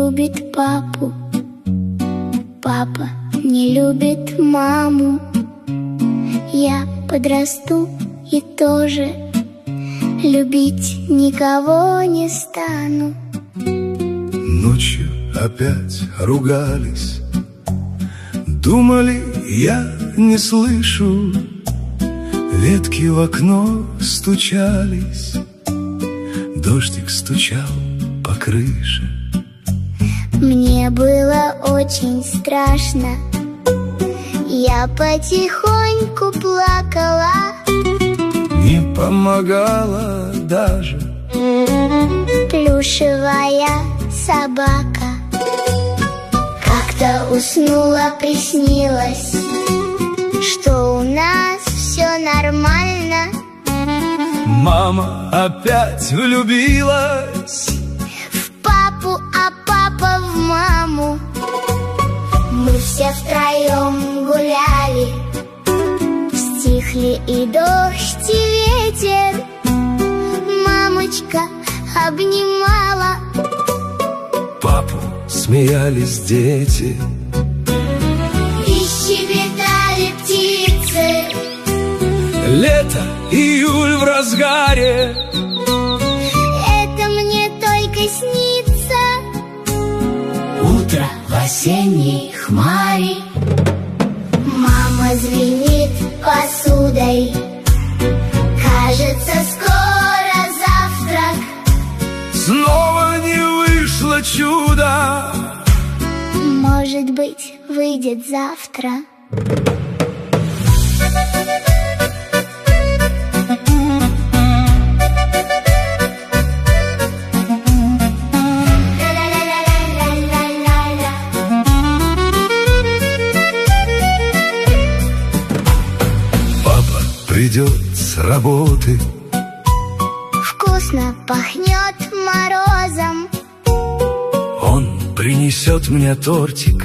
любит папу, папа не любит маму. Я подрасту и тоже любить никого не стану. Ночью опять ругались, думали, я не слышу. Ветки в окно стучались, дождик стучал по крыше. Мне было очень страшно, я потихоньку плакала. Не помогала даже плюшевая собака. Как-то уснула, приснилось, что у нас все нормально. Мама опять влюбилась в папу, а папа в маму. Мы все втроем гуляли, стихли и дождь, и ветер. Мамочка обнимала папу, смеялись дети, и щебетали птицы. Лето, июль в разгаре, это мне только снится. Утро в осенней хмаре. Мама звенит посудой, кажется, скоро завтрак. снова не вышло чудо. Может быть, выйдет завтра. Папа придет с работы, Вкусно пахнет морозом. он принесет мне тортик,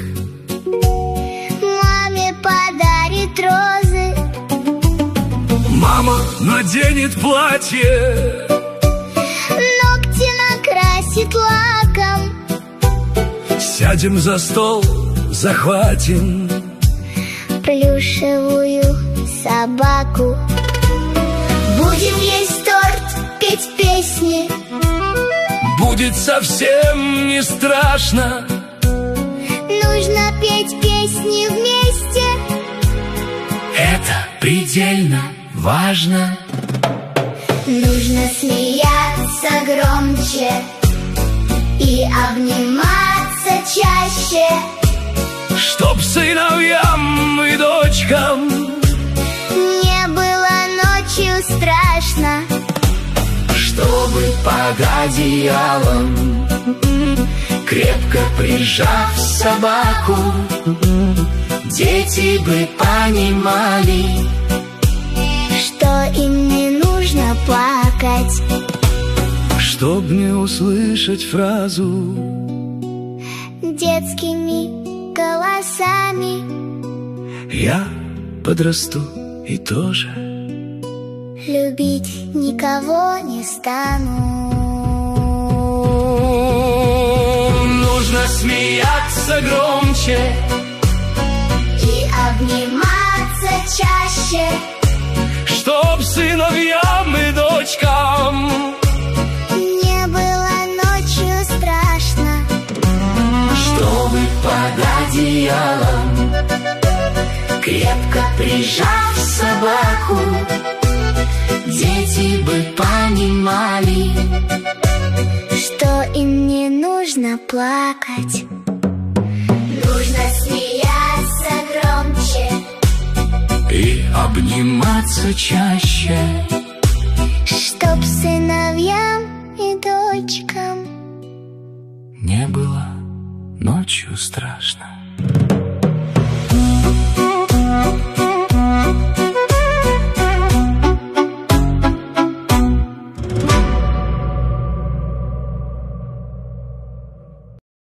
Маме подарит розы. мама наденет платье, Ногти накрасит лаком. сядем за стол, захватим Плюшевую собаку. Будем есть торт, петь песни. будет совсем не страшно. Нужно петь песни вместе. Это предельно важно. Нужно смеяться громче и обниматься чаще, Чтоб сыновьям и дочкам не было ночью страшно. Чтобы под одеялом, крепко прижав собаку, дети бы понимали, что им не нужно плакать. Чтоб не услышать фразу Детскими голосами «Я подрасту и тоже». любить никого не стану. Нужно смеяться громче И обниматься чаще, чтоб сыновьям и дочкам не было ночью страшно. чтобы под одеялом, крепко прижав собаку, дети бы понимали, что им не нужно плакать. Нужно смеяться громче и обниматься чаще, чтоб сыновьям и дочкам не было ночью страшно.